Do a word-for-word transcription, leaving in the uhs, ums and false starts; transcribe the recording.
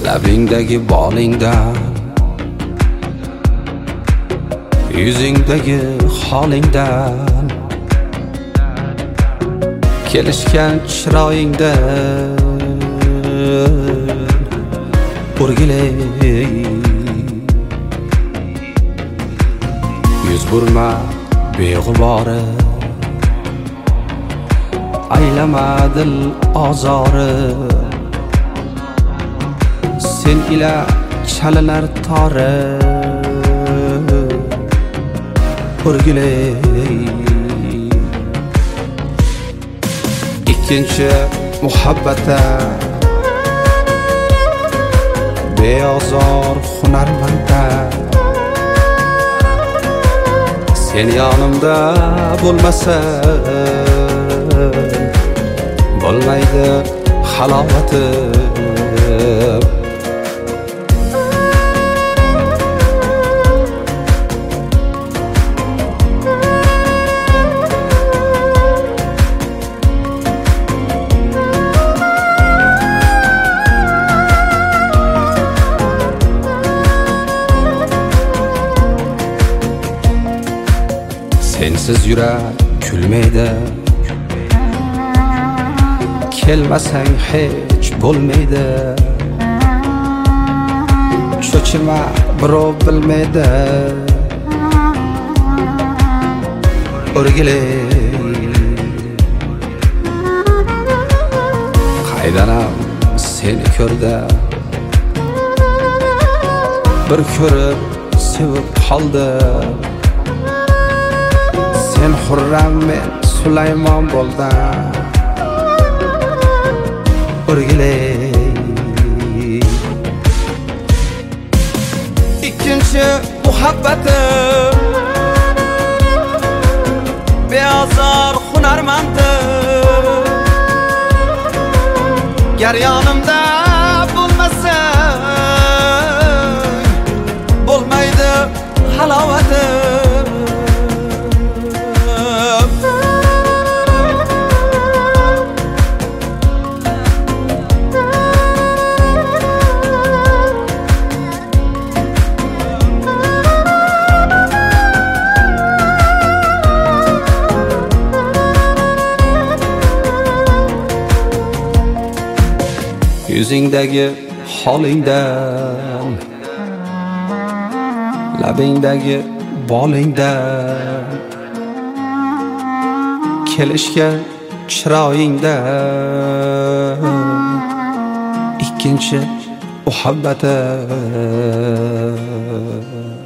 labingdagi bolingdan, yuzingdagi holingdan, kelishgan chiroyingdan o'rgilay. Yuz burma beg'ubori, aylama dil ozori. Sen ila chalalar tori o'rgilay. Ikkinchi muhabbata beozor hunarmanda, sen yonimda bo'lmasa bo'lmaydi halovatim. Sensiz yurak kulmaydi, kelmasang hech bo'lmaydi. Cho'chima birov bilmaydi, o'rgilay. Qaydanam seni ko'rdi, bir ko'rib sevib qoldi. Sen Xurram, men Sulaymon bo'ldim, o'rgilay. Ikkinchi muhabbatim beozor hunarmandim, gar yonimda bo'lmasang bo'lmaydi halovatim. Yuzingdagi holingdan, labingdagi bolingdan, kelishgan chiroyingdan, ikkinchi muhabbatim.